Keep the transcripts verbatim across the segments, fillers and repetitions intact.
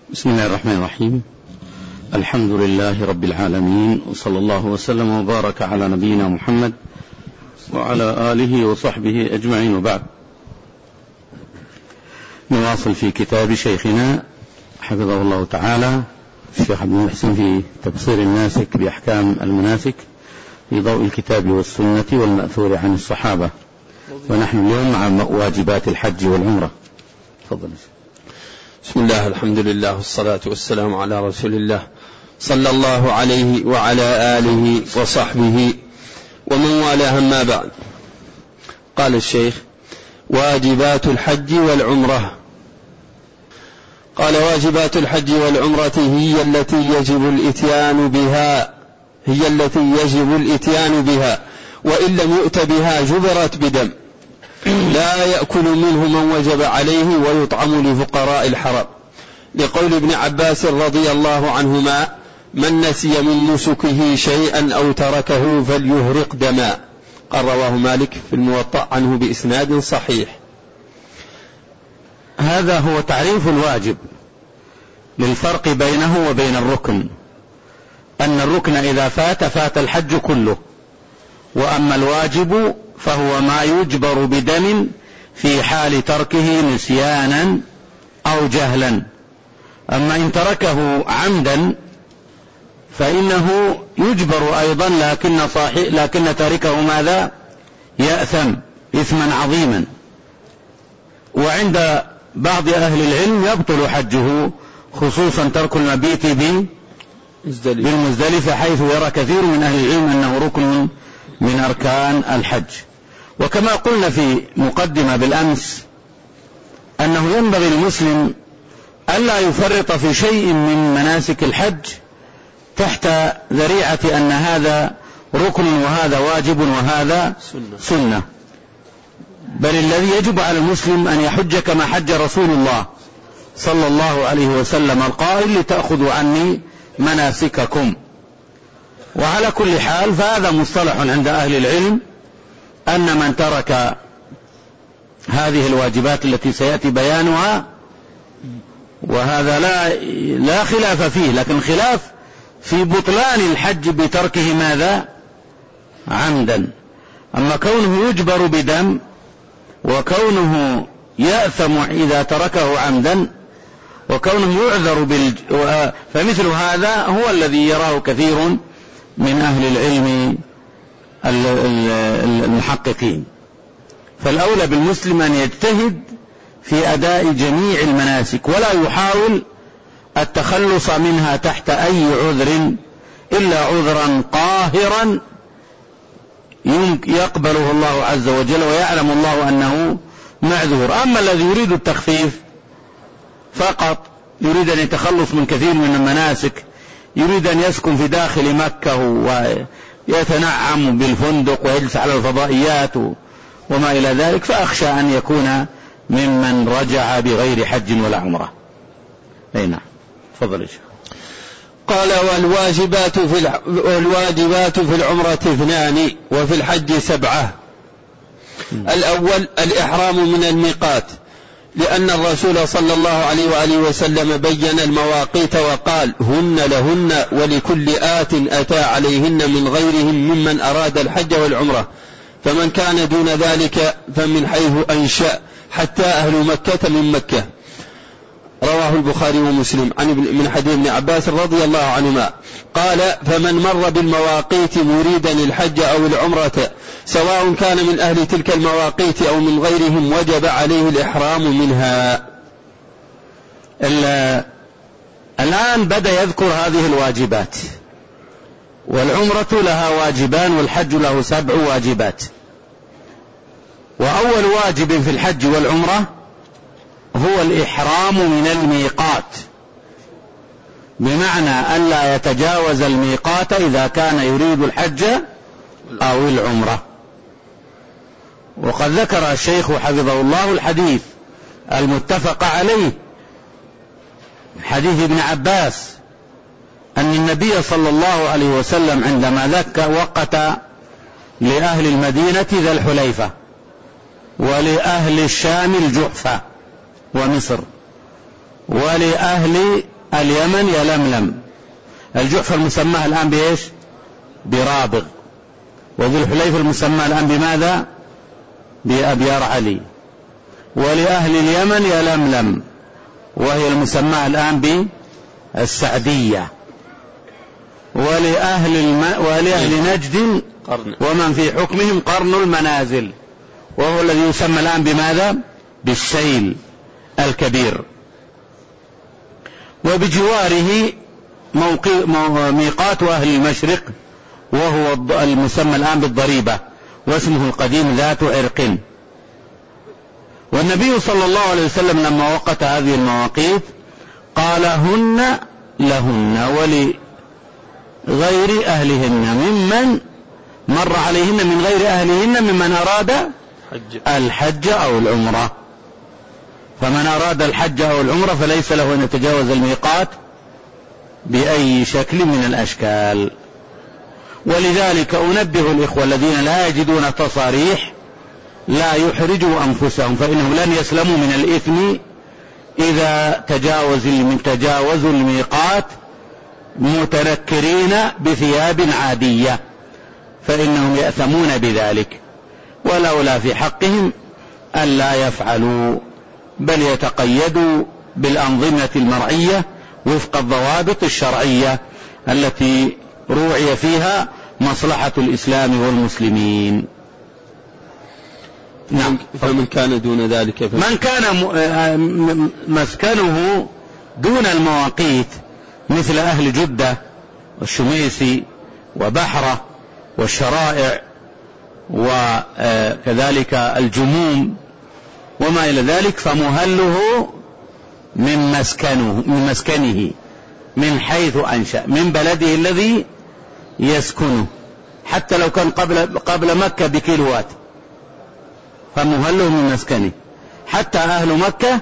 بسم الله الرحمن الرحيم. الحمد لله رب العالمين، وصلى الله وسلم وبارك على نبينا محمد وعلى آله وصحبه أجمعين، وبعد. نواصل في كتاب شيخنا حفظه الله تعالى الشيخ عبد المحسن في تبصير الناسك بأحكام المناسك في ضوء الكتاب والسنة والمأثور عن الصحابة، ونحن اليوم مع واجبات الحج والعمرة. تفضل. بسم الله، الحمد لله، والصلاة والسلام على رسول الله صلى الله عليه وعلى آله وصحبه ومن والاه، أما بعد. قال الشيخ: واجبات الحج والعمرة. قال: واجبات الحج والعمرة هي التي يجب الإتيان بها هي التي يجب الإتيان بها وإن لم يؤت بها جبرت بدم، لا يأكل منه من وجب عليه ويطعم لفقراء الحرم، لقول ابن عباس رضي الله عنهما: من نسي من نسكه شيئا أو تركه فليهرق دما. قال: رواه مالك في الموطأ عنه بإسناد صحيح. هذا هو تعريف الواجب للفرق بينه وبين الركن، أن الركن إذا فات فات الحج كله، وأما الواجب فهو ما يجبر بدم في حال تركه نسيانا أو جهلا. أما إن تركه عمدا فإنه يجبر أيضا، لكن, صاحي لكن تاركه ماذا؟ يأثم إثما عظيما. وعند بعض أهل العلم يبطل حجه، خصوصا ترك المبيت بالمزدلفة، حيث يرى كثير من أهل العلم أنه ركن من أركان الحج. وكما قلنا في مقدمة بالأمس أنه ينبغي للمسلم ألا يفرط في شيء من مناسك الحج تحت ذريعة أن هذا ركن وهذا واجب وهذا سنة، بل الذي يجب على المسلم أن يحج كما حج رسول الله صلى الله عليه وسلم القائل: لتأخذوا عني مناسككم. وعلى كل حال فهذا مصطلح عند أهل العلم أن من ترك هذه الواجبات التي سيأتي بيانها، وهذا لا, لا خلاف فيه، لكن خلاف في بطلان الحج بتركه ماذا؟ عمدا. أما كونه يجبر بدم وكونه يأثم إذا تركه عمدا وكونه يعذر بالج... فمثل هذا هو الذي يراه كثير من أهل العلم المحققين. فالأولى بالمسلم أن يجتهد في أداء جميع المناسك، ولا يحاول التخلص منها تحت أي عذر إلا عذرا قاهرا يقبله الله عز وجل ويعلم الله أنه معذور. أما الذي يريد التخفيف فقط، يريد أن يتخلص من كثير من المناسك، يريد أن يسكن في داخل مكة ويتنعم بالفندق ويجلس على الفضائيات وما إلى ذلك، فأخشى أن يكون ممن رجع بغير حج ولا عمرة. أي نعم، تفضل يا شيخ. قال: والواجبات في الع... والواجبات في العمرة اثنان وفي الحج سبعة. م. الأول الإحرام من الميقات، لأن الرسول صلى الله عليه وآله وسلم بين المواقيت وقال: هن لهن ولكل آت أتى عليهن من غيرهم ممن أراد الحج والعمرة، فمن كان دون ذلك فمن حيث أنشأ حتى أهل مكة من مكة. رواه البخاري ومسلم عن من حديث ابن عباس رضي الله عنهما قال: فمن مر بالمواقيت مريدا الحج أو العمرة سواء كان من أهل تلك المواقيت أو من غيرهم وجب عليه الإحرام منها. الآن بدأ يذكر هذه الواجبات، والعمرة لها واجبان والحج له سبع واجبات. وأول واجب في الحج والعمرة هو الإحرام من الميقات، بمعنى أن لا يتجاوز الميقات إذا كان يريد الحج أو العمرة. وقد ذكر الشيخ حفظه الله الحديث المتفق عليه، حديث ابن عباس، أن النبي صلى الله عليه وسلم عندما ذكر وقت لأهل المدينة ذا الحليفة ولأهل الشام الجحفة ومصر ولأهل اليمن يلملم. الجحفة المسمى الآن بإيش؟ برابغ. وذو الحليفة المسمى الآن بماذا؟ بأبيار علي. ولأهل اليمن يلملم، وهي المسمى الآن بالسعدية. ولأهل, الم... ولأهل نجد ومن في حكمهم قرن المنازل، وهو الذي يسمى الآن بماذا؟ بالسيل الكبير. وبجواره موقع... ميقات أهل المشرق، وهو المسمى الآن بالضريبة، واسمه القديم ذات عرق. والنبي صلى الله عليه وسلم لما وقت هذه المواقيت قال هن لهن ولغير أهلهن ممن مر عليهن من غير أهلهن ممن أراد الحج أو العمرة. فمن أراد الحج أو العمرة فليس له أن يتجاوز الميقات بأي شكل من الأشكال. ولذلك أنبه الإخوة الذين لا يجدون تصاريح لا يحرجوا أنفسهم، فإنهم لن يسلموا من الإثم إذا تجاوز من تجاوزوا الميقات متنكرين بثياب عادية، فإنهم يأثمون بذلك. ولولا في حقهم ألا يفعلوا، بل يتقيدوا بالأنظمة المرعية وفق الضوابط الشرعية التي روعي فيها مصلحة الإسلام والمسلمين. نعم. فمن كان دون ذلك من كان مسكنه دون المواقيت مثل أهل جدة والشميسي وبحرة والشرائع وكذلك الجموم وما إلى ذلك، فمهله من مسكنه من مسكنه من حيث أنشأ، من بلده الذي يسكنه، حتى لو كان قبل قبل مكة بكيلوات، فمهله من مسكنه. حتى أهل مكة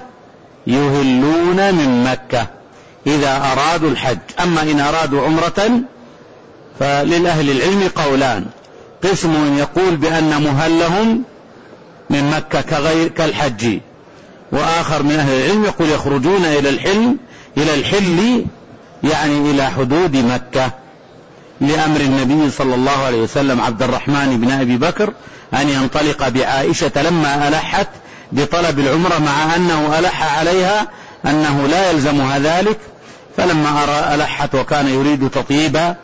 يهلون من مكة إذا أرادوا الحج. أما إن أرادوا عمرة فللأهل العلم قولان: قسم يقول بأن مهلهم من مكة كغير كالحج، وآخر من أهل العلم يقول يخرجون إلى الحل إلى الحل يعني إلى حدود مكة، لأمر النبي صلى الله عليه وسلم عبد الرحمن بن أبي بكر أن ينطلق بعائشة لما ألحت بطلب العمرة، مع أنه ألح عليها أنه لا يلزمها ذلك، فلما أرى ألحت وكان يريد تطيب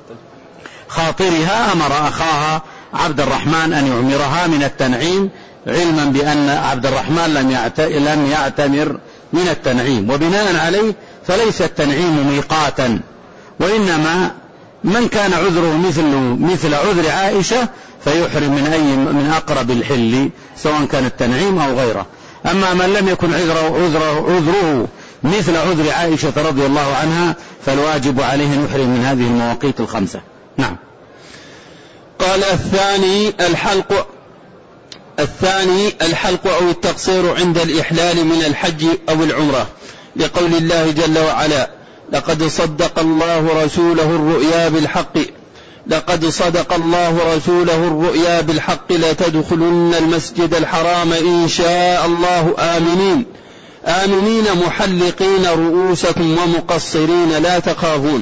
خاطرها أمر أخاها عبد الرحمن أن يعمرها من التنعيم، علما بأن عبد الرحمن لم يعتمر من التنعيم، وبناء عليه فليس التنعيم ميقاتا، وإنما من كان عذره مثل مثل عذر عائشة فيحرم من أي من أقرب الحل سواء كان التنعيم أو غيره. أما من لم يكن عذره, عذره, عذره مثل عذر عائشة رضي الله عنها فالواجب عليه أن يحرم من هذه المواقيت الخمسة. نعم. قال الثاني الحلق الثاني الحلق أو التقصير عند الإحلال من الحج أو العمرة، لقول الله جل وعلا: لقد صدق الله رسوله الرؤيا بالحق لقد صدق الله رسوله الرؤيا بالحق لتدخلن المسجد الحرام إن شاء الله آمنين آمنين محلقين رؤوسكم ومقصرين لا تخافون،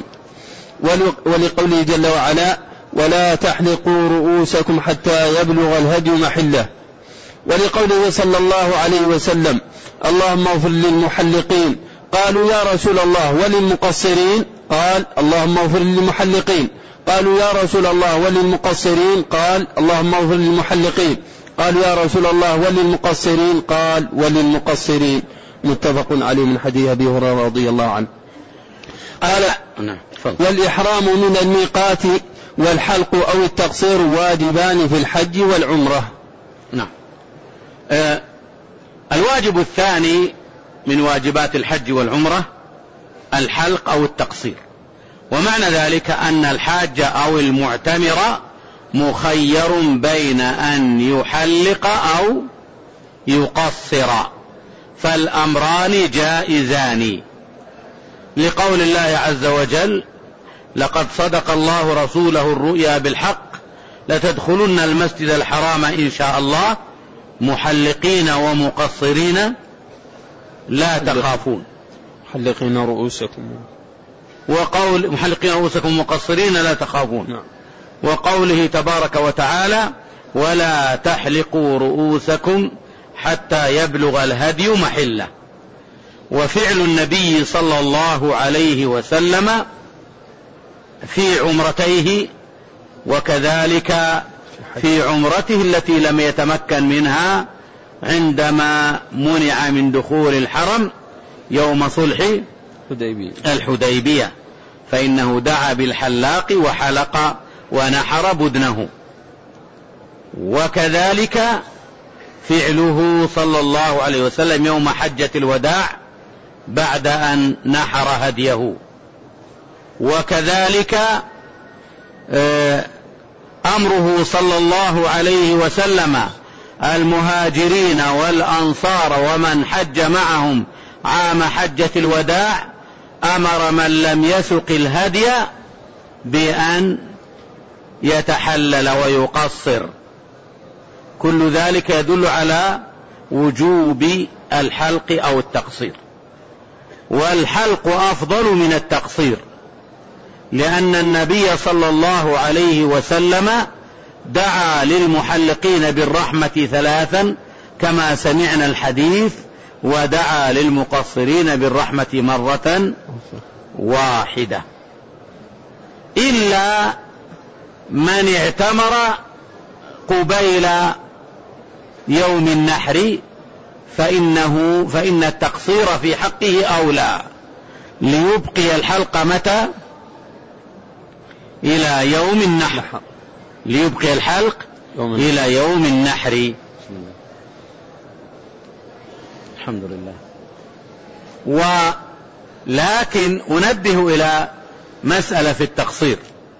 ولقوله جل وعلا: ولا تحلقوا رؤوسكم حتى يبلغ الهدي محله، ولقوله صلى الله عليه وسلم: اللهم اغفر للمحلقين. قالوا: يا رسول الله وللمقصرين؟ قال: اللهم اغفر للمحلقين. قالوا: يا رسول الله وللمقصرين؟ قال: اللهم اغفر للمحلقين. قالوا: يا رسول الله وللمقصرين؟ قال: وللمقصرين. متفق عليه من حديث أبي هريرة رضي الله عنه. قال: والإحرام من الميقات والحلق أو التقصير واجبان في الحج والعمرة. نعم. آه الواجب الثاني من واجبات الحج والعمرة الحلق أو التقصير، ومعنى ذلك أن الحاج أو المعتمر مخير بين أن يحلق أو يقصر، فالأمران جائزان، لقول الله عز وجل: لقد صدق الله رسوله الرؤيا بالحق لتدخلن المسجد الحرام إن شاء الله محلقين ومقصرين لا تخافون. محلقين رؤوسكم وقول محلقين رؤوسكم مقصرين لا تخافون. نعم. وقوله تبارك وتعالى ولا تحلقوا رؤوسكم حتى يبلغ الهدي محله. وفعل النبي صلى الله عليه وسلم في عمرتيه وكذلك في عمرته التي لم يتمكن منها عندما منع من دخول الحرم يوم صلح الحديبية، فإنه دعا بالحلاق وحلق ونحر بدنه. وكذلك فعله صلى الله عليه وسلم يوم حجة الوداع بعد أن نحر هديه. وكذلك أمره صلى الله عليه وسلم المهاجرين والأنصار ومن حج معهم عام حجة الوداع، أمر من لم يسق الهدي بأن يتحلل ويقصر. كل ذلك يدل على وجوب الحلق أو التقصير، والحلق أفضل من التقصير، لأن النبي صلى الله عليه وسلم دعا للمحلقين بالرحمة ثلاثا كما سمعنا الحديث، ودعا للمقصرين بالرحمة مرة واحدة، إلا من اعتمر قبيل يوم النحر فإنه فإن التقصير في حقه أولى، ليبقي الحلق متى؟ إلى يوم النحر، ليبقي الحلق يوم إلى يوم النحر. الحمد لله. ولكن أنبه إلى مسألة في التقصير.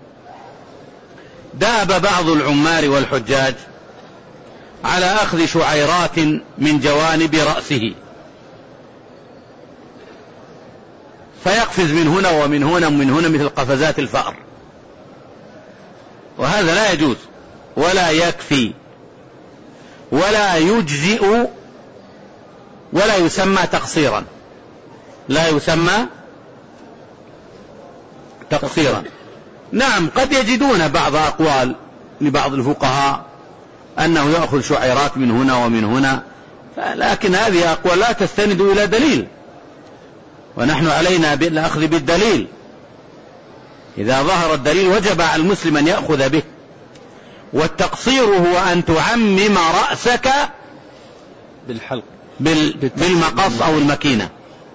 داب بعض العمار والحجاج على أخذ شعيرات من جوانب رأسه، فيقفز من هنا ومن هنا ومن هنا مثل قفزات الفأر، وهذا لا يجوز ولا يكفي ولا يجزئ ولا يسمى تقصيرا، لا يسمى تقصيرا. نعم، قد يجدون بعض أقوال لبعض الفقهاء أنه يأخذ شعيرات من هنا ومن هنا، لكن هذه أقوال لا تستند إلى دليل، ونحن علينا بالأخذ بالدليل. إذا ظهر الدليل وجب على المسلم أن يأخذ به. والتقصير هو أن تعمم رأسك بالحلق بالمقص أو المكينة،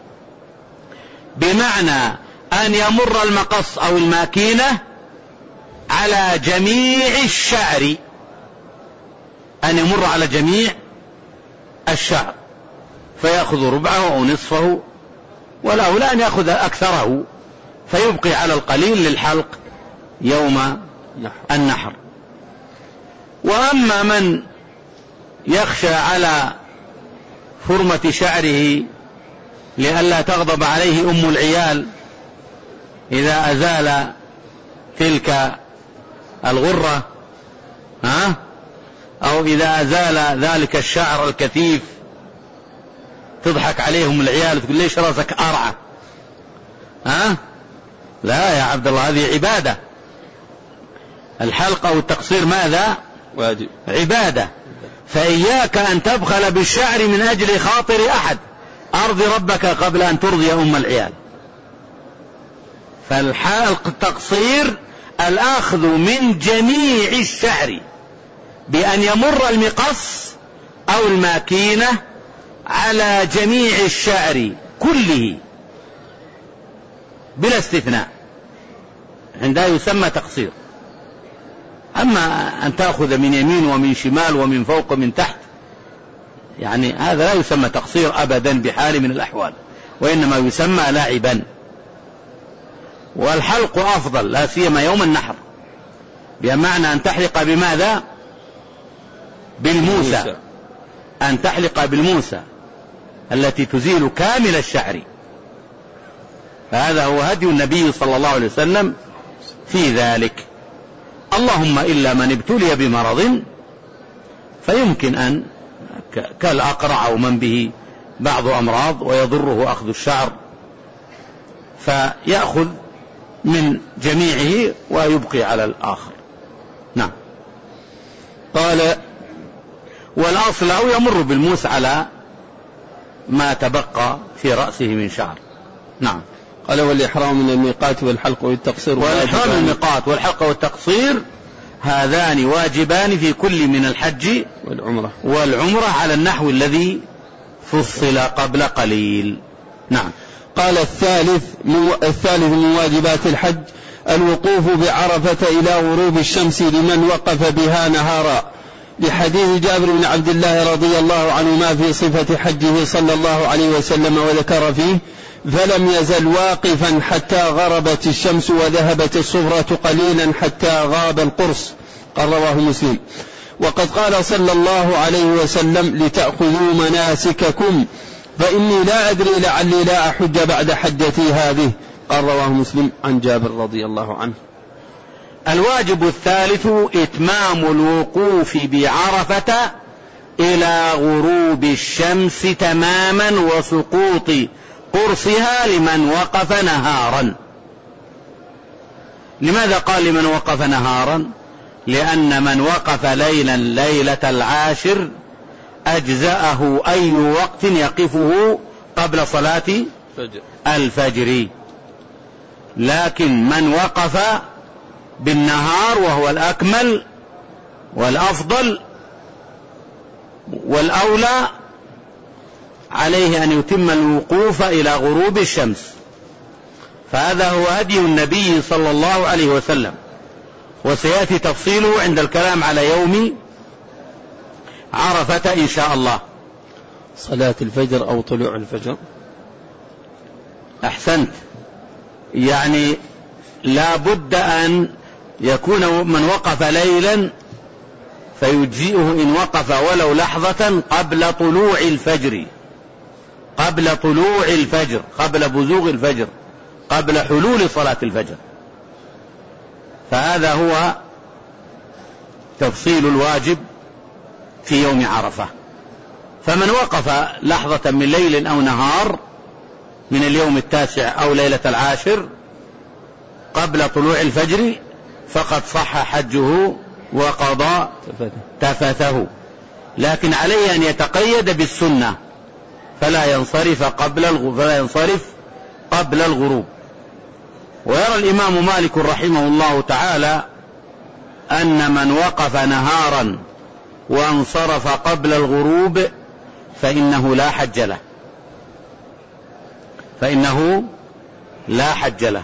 بمعنى أن يمر المقص أو الماكينة على جميع الشعر، أن يمر على جميع الشعر، فيأخذ ربعه أو نصفه، ولا لا أن يأخذ أكثره، فيبقي على القليل للحلق يوم النحر. وأما من يخشى على فرمة شعره لئلا تغضب عليه أم العيال إذا أزال تلك الغرة، ها؟ أو إذا أزال ذلك الشعر الكثيف تضحك عليهم العيال تقول ليش رأسك أرعى، ها؟ لا يا عبد الله، هذه عبادة. الحلق أو التقصير ماذا؟ واجب، عبادة. فإياك أن تبخل بالشعر من أجل خاطر أحد، أرضي ربك قبل أن ترضي أم العيال. فالحلق التقصير الأخذ من جميع الشعر بأن يمر المقص أو الماكينة على جميع الشعر كله بلا استثناء، عندها يسمى تقصير. أما أن تأخذ من يمين ومن شمال ومن فوق ومن تحت، يعني هذا لا يسمى تقصير أبدا بحال من الأحوال، وإنما يسمى لاعبا. والحلق أفضل لا سيما يوم النحر، بمعنى أن تحلق بماذا؟ بالموسى، أن تحلق بالموسى التي تزيل كامل الشعر. فهذا هو هدي النبي صلى الله عليه وسلم في ذلك. اللهم إلا من ابتلي بمرض فيمكن أن كالأقرع أو من به بعض أمراض ويضره أخذ الشعر فيأخذ من جميعه ويبقي على الآخر. نعم. قال والأصل أو يمر بالموس على ما تبقى في رأسه من شعر. نعم. قال والإحرام من الميقات والحلق والتقصير. والإحرام من الميقات والحلق والتقصير هذان واجبان في كل من الحج والعمرة والعمرة على النحو الذي فصل قبل قليل. نعم. قال الثالث من الثالث من واجبات الحج الوقوف بعرفة إلى غروب الشمس لمن وقف بها نهارا، لحديث جابر بن عبد الله رضي الله عنهما في صفة حجه صلى الله عليه وسلم وذكر فيه: فلم يزل واقفا حتى غربت الشمس وذهبت الصفرة قليلا حتى غاب القرص. قال رواه مسلم. وقد قال صلى الله عليه وسلم: لتأخذوا مناسككم فإني لا أدري لعلي لا أحج بعد حجتي هذه. قال رواه مسلم عن جابر رضي الله عنه. الواجب الثالث إتمام الوقوف بعرفة إلى غروب الشمس تماما وسقوط قرصها لمن وقف نهارا. لماذا قال لمن وقف نهارا؟ لأن من وقف ليلا ليلة العاشر أجزأه أي وقت يقفه قبل صلاة الفجر، لكن من وقف بالنهار وهو الأكمل والأفضل والأولى عليه أن يتم الوقوف إلى غروب الشمس، فهذا هو هدي النبي صلى الله عليه وسلم، وسيأتي تفصيله عند الكلام على يوم عرفة إن شاء الله. صلاة الفجر أو طلوع الفجر. أحسنت، يعني لا بد أن يكون من وقف ليلا فيجزئه إن وقف ولو لحظة قبل طلوع الفجر، قبل طلوع الفجر، قبل بزوغ الفجر، قبل حلول صلاة الفجر. فهذا هو تفصيل الواجب في يوم عرفة. فمن وقف لحظة من ليل أو نهار من اليوم التاسع أو ليلة العاشر قبل طلوع الفجر فقد صح حجه وقضى تفثه، لكن عليه أن يتقيد بالسنة فلا ينصرف قبل فلا ينصرف قبل الغروب. ويرى الإمام مالك رحمه الله تعالى أن من وقف نهارا وانصرف قبل الغروب فإنه لا حج له، فإنه لا حج له،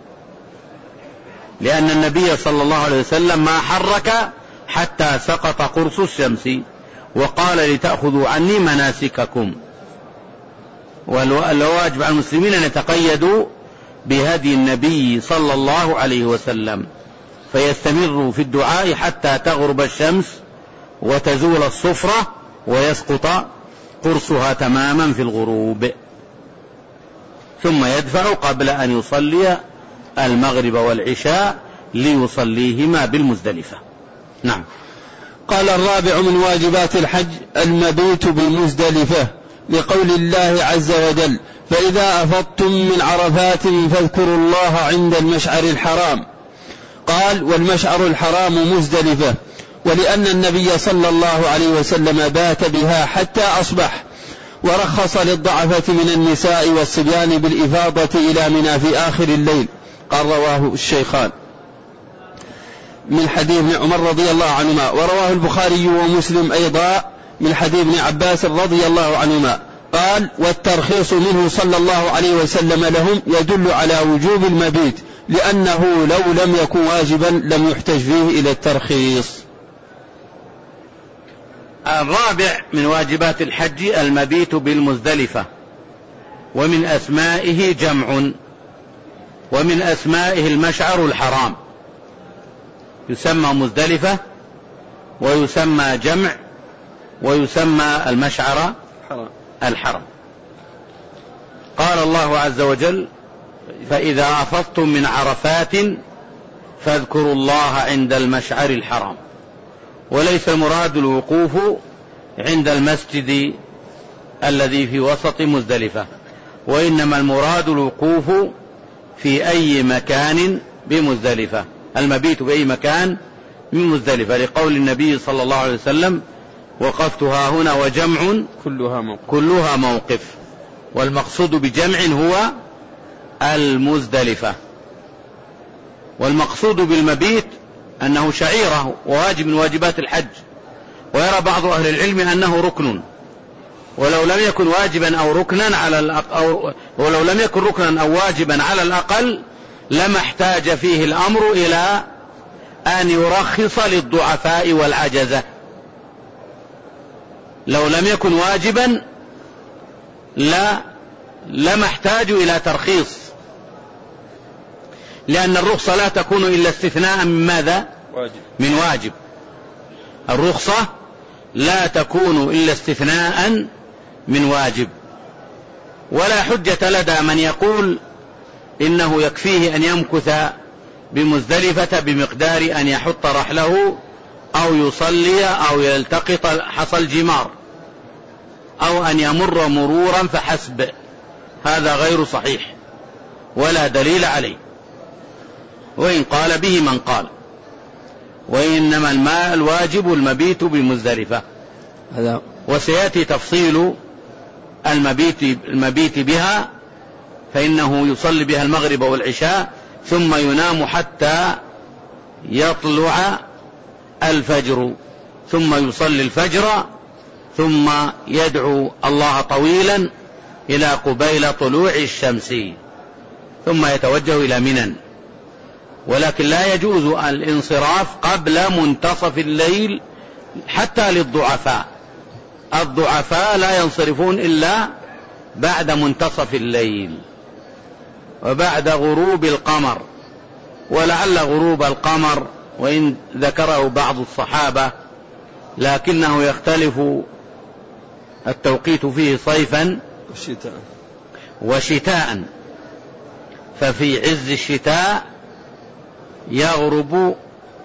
لأن النبي صلى الله عليه وسلم ما حرك حتى سقط قرص الشمس وقال: لتأخذوا عني مناسككم. والواجب على المسلمين أن يتقيدوا بهدي النبي صلى الله عليه وسلم، فيستمروا في الدعاء حتى تغرب الشمس وتزول الصفرة ويسقط قرصها تماما في الغروب، ثم يدفع قبل أن يصلي المغرب والعشاء ليصليهما بالمزدلفة. نعم. قال الرابع من واجبات الحج المبيت بالمزدلفة، لقول الله عز وجل: فإذا أفضتم من عرفات فاذكروا الله عند المشعر الحرام. قال: والمشعر الحرام مزدلفة، ولأن النبي صلى الله عليه وسلم بات بها حتى أصبح، ورخص للضعفة من النساء والصبيان بالإفاضة إلى منى في آخر الليل. قال رواه الشيخان من حديث ابن عمر رضي الله عنهما، ورواه البخاري ومسلم أيضا من حديث ابن عباس رضي الله عنهما. قال: والترخيص منه صلى الله عليه وسلم لهم يدل على وجوب المبيت، لأنه لو لم يكن واجبا لم يحتج فيه إلى الترخيص. الرابع من واجبات الحج المبيت بالمزدلفة، ومن أسمائه جمع، ومن أسمائه المشعر الحرام، يسمى مزدلفة ويسمى جمع ويسمى المشعر الحرم. قال الله عز وجل: فإذا أفضتم من عرفات فاذكروا الله عند المشعر الحرام. وليس المراد الوقوف عند المسجد الذي في وسط مزدلفة، وإنما المراد الوقوف في أي مكان بمزدلفة، المبيت بأي مكان من مزدلفة، لقول النبي صلى الله عليه وسلم: وقفتها هنا وجمع كلها موقف, كلها موقف. والمقصود بجمع هو المزدلفة. والمقصود بالمبيت أنه شعيرة وواجب من واجبات الحج، ويرى بعض أهل العلم أنه ركن، ولو لم يكن واجبا أو ركنا على الأقل، ولو لم يكن ركنا أو واجبا على الأقل لما احتاج فيه الأمر إلى أن يرخص للضعفاء والعجزة. لو لم يكن واجبا لا لما احتاج إلى ترخيص، لأن الرخصة لا تكون إلا استثناء من ماذا؟ واجب. من واجب. الرخصة لا تكون إلا استثناء من واجب. ولا حجة لدى من يقول إنه يكفيه أن يمكث بمزدلفة بمقدار أن يحط رحله أو يصلي أو يلتقط حصى الجمار أو أن يمر مرورا فحسب. هذا غير صحيح ولا دليل عليه، وإن قال به من قال، وإنما الماء الواجب المبيت بمزدلفة. وسيأتي تفصيل المبيت, المبيت بها، فإنه يصلي بها المغرب والعشاء ثم ينام حتى يطلع الفجر، ثم يصلي الفجر ثم يدعو الله طويلا إلى قبيل طلوع الشمس، ثم يتوجه إلى منى. ولكن لا يجوز الانصراف قبل منتصف الليل حتى للضعفاء. الضعفاء لا ينصرفون إلا بعد منتصف الليل وبعد غروب القمر. ولعل غروب القمر وإن ذكره بعض الصحابة لكنه يختلف التوقيت فيه صيفا وشتاء وشتاء، ففي عز الشتاء يغرب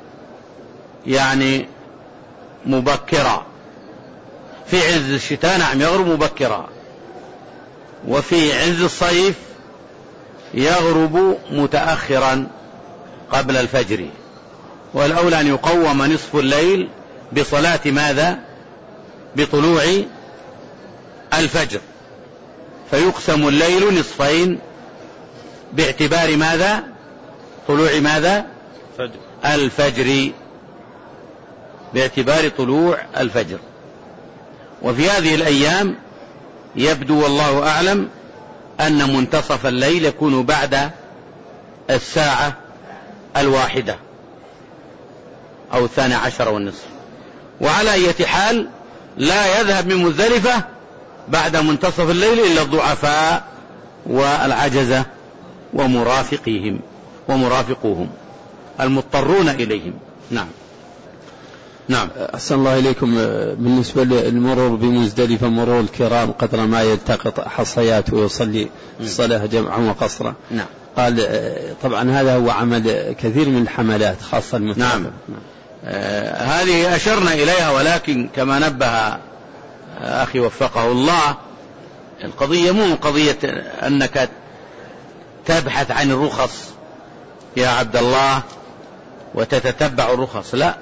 يعني مبكرا، في عز الشتاء نعم يغرب مبكرا، وفي عز الصيف يغرب متأخرا قبل الفجر. والأولى أن يقوم نصف الليل بصلاة ماذا؟ بطلوع الفجر، فيقسم الليل نصفين باعتبار ماذا؟ طلوع ماذا؟ فجر. الفجر، باعتبار طلوع الفجر. وفي هذه الأيام يبدو والله أعلم أن منتصف الليل يكون بعد الساعة الواحدة أو الثانية عشر والنصف. وعلى أي حال لا يذهب من مزدلفة بعد منتصف الليل إلا الضعفاء والعجزة ومرافقيهم ومرافقوهم المضطرون إليهم. نعم نعم. أحسن الله إليكم. بالنسبة للمرور بمزدلفة مرور الكرام قدر ما يلتقط حصيات ويصلي الصلاة جمعا وقصرا. نعم. قال طبعا هذا هو عمل كثير من الحملات خاصة المتابعة. نعم. نعم. آه هذه أشرنا إليها، ولكن كما نبه أخي وفقه الله، القضية مو قضية أنك تبحث عن الرخص يا عبد الله وتتتبع الرخص، لا،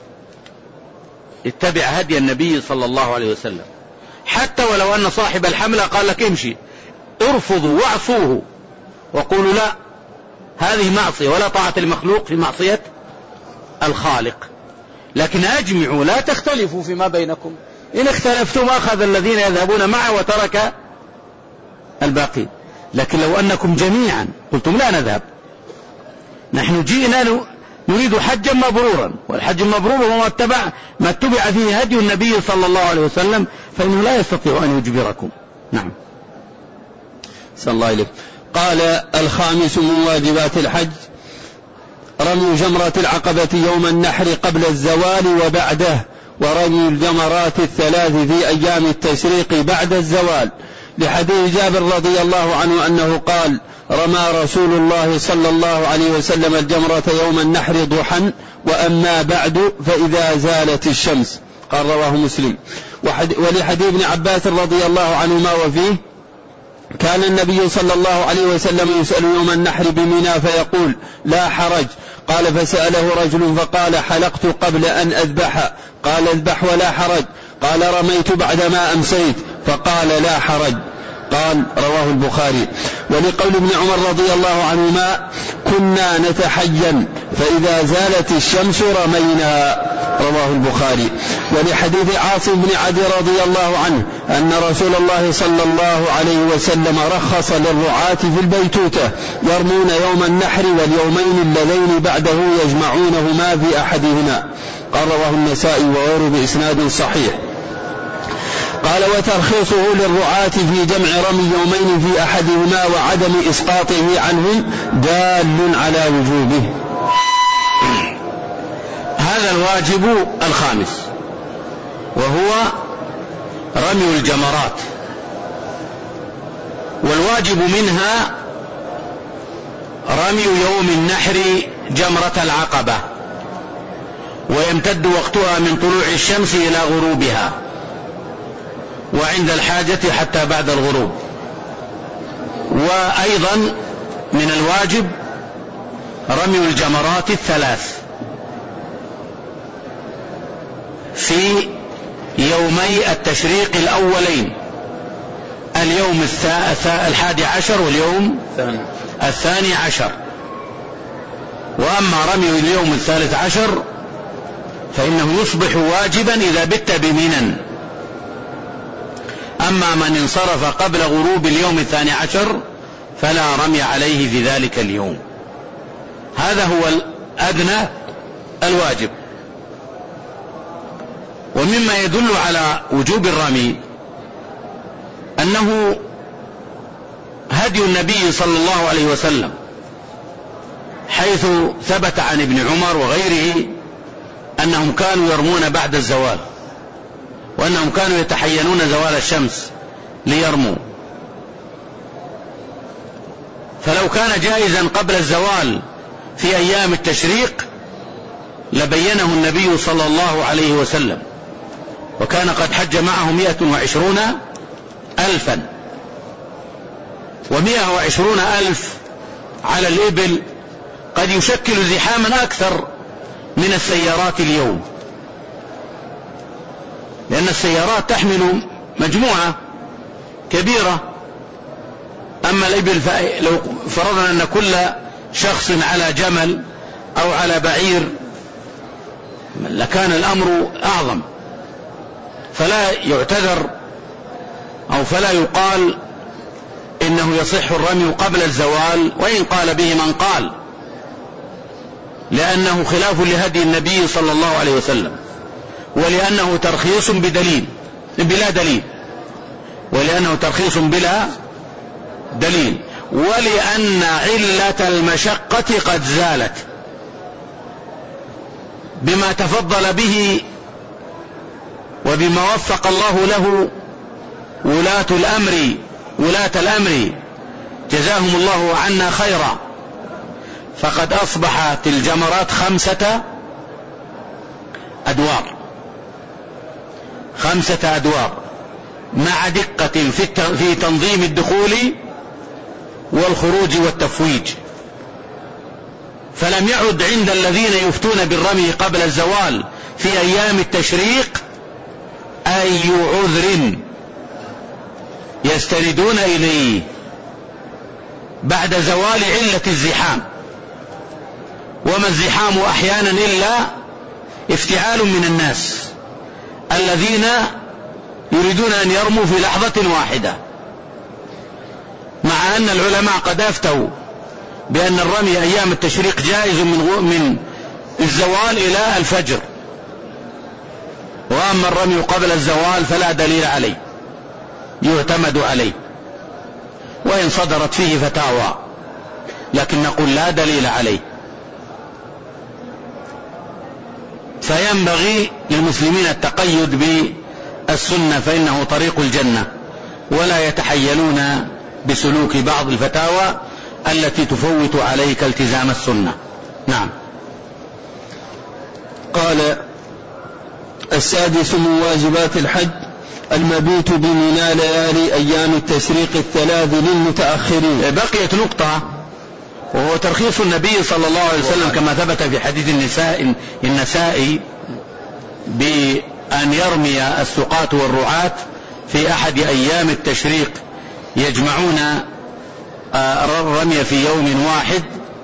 اتبع هدي النبي صلى الله عليه وسلم. حتى ولو أن صاحب الحملة قال لك امشي، ارفضوا واعصوه وقولوا لا، هذه معصية ولا طاعة المخلوق في معصية الخالق. لكن أجمعوا لا تختلفوا فيما بينكم، إن اختلفتم أخذ الذين يذهبون معه وترك الباقين. لكن لو أنكم جميعا قلتم لا نذهب، نحن جئنا نريد حجا مبرورا، والحج المبرور هو ما اتبع ما اتبع فيه هدي النبي صلى الله عليه وسلم، فإنه لا يستطيع أن يجبركم. نعم. صلى الله عليه. قال الخامس من واجبات الحج رمي جمرة العقبة يوم النحر قبل الزوال وبعده، ورمي الجمرات الثلاث في أيام التشريق بعد الزوال، لحديث جابر رضي الله عنه أنه قال رمى رسول الله صلى الله عليه وسلم الجمرة يوم النحر ضحى، وأما بعد فإذا زالت الشمس. قال رواه مسلم. ولحديث ابن عباس رضي الله عنهما وفيه كان النبي صلى الله عليه وسلم يسأل يوم النحر بمنى فيقول لا حرج. قال فسأله رجل فقال حلقت قبل أن أذبح. قال اذبح ولا حرج. قال رميت بعدما أمسيت. فقال لا حرج. قال رواه البخاري. ولقول ابن عمر رضي الله عنهما كنا نتحين فإذا زالت الشمس رمينا. رواه البخاري. ولحديث عاصم بن عدي رضي الله عنه أن رسول الله صلى الله عليه وسلم رخص للرعاة في البيتوتة يرمون يوم النحر واليومين اللذين بعده يجمعونهما في أحدهما. قال رواه النسائي وغيره بإسناد صحيح. قال وترخيصه للرعاة في جمع رمي يومين في أحدهما وعدم إسقاطه عنهم دال على وجوبه. هذا الواجب الخامس وهو رمي الجمرات، والواجب منها رمي يوم النحر جمرة العقبة، ويمتد وقتها من طلوع الشمس إلى غروبها، وعند الحاجة حتى بعد الغروب. وأيضا من الواجب رمي الجمرات الثلاث في يومي التشريق الأولين، اليوم الحادي عشر واليوم الثاني عشر. وأما رمي اليوم الثالث عشر فإنه يصبح واجبا إذا بت بمنى. أما من انصرف قبل غروب اليوم الثاني عشر فلا رمي عليه في ذلك اليوم. هذا هو الأدنى الواجب. ومما يدل على وجوب الرمي أنه هدي النبي صلى الله عليه وسلم، حيث ثبت عن ابن عمر وغيره أنهم كانوا يرمون بعد الزوال، وأنهم كانوا يتحينون زوال الشمس ليرموا. فلو كان جائزا قبل الزوال في أيام التشريق لبينه النبي صلى الله عليه وسلم، وكان قد حج معه مئة وعشرون ألفا، ومئة وعشرون ألف على الإبل قد يشكل زحاما أكثر من السيارات اليوم، لأن السيارات تحمل مجموعة كبيرة. أما الإبل لو فرضنا أن كل شخص على جمل أو على بعير لكان الأمر أعظم، فلا يعتذر أو فلا يقال إنه يصح الرمي قبل الزوال، وإن قال به من قال، لأنه خلاف لهدي النبي صلى الله عليه وسلم، ولأنه ترخيص بدليل بلا دليل ولأنه ترخيص بلا دليل ولأن علة المشقة قد زالت بما تفضل به وبما وفق الله له ولاة الأمر ولاة الأمر جزاهم الله عنا خيرا. فقد أصبحت الجمرات خمسة أدوار خمسة أدوار مع دقة في تنظيم الدخول والخروج والتفويج. فلم يعد عند الذين يفتون بالرمي قبل الزوال في أيام التشريق أي عذر يستندون إليه بعد زوال علة الزحام. وما الزحام أحيانا إلا افتعال من الناس الذين يريدون أن يرموا في لحظة واحدة، مع أن العلماء قد أفتوا بأن الرمي أيام التشريق جائز من من الزوال إلى الفجر، وأما الرمي قبل الزوال فلا دليل عليه يعتمد عليه، وإن صدرت فيه فتاوى لكن نقول لا دليل عليه. فينبغي للمسلمين التقيد بالسنة فإنه طريق الجنة، ولا يتحيلون بسلوك بعض الفتاوى التي تفوت عليك التزام السنة. نعم. قال السادس من واجبات الحج المبيت بمنى ليالي أيام التشريق الثلاث للمتأخرين. بقيت نقطة وهو ترخيص النبي صلى الله عليه وسلم كما ثبت في حديث النساء النسائي بأن يرمي السقاة والرعاة في أحد أيام التشريق، يجمعون الرمي في يوم واحد،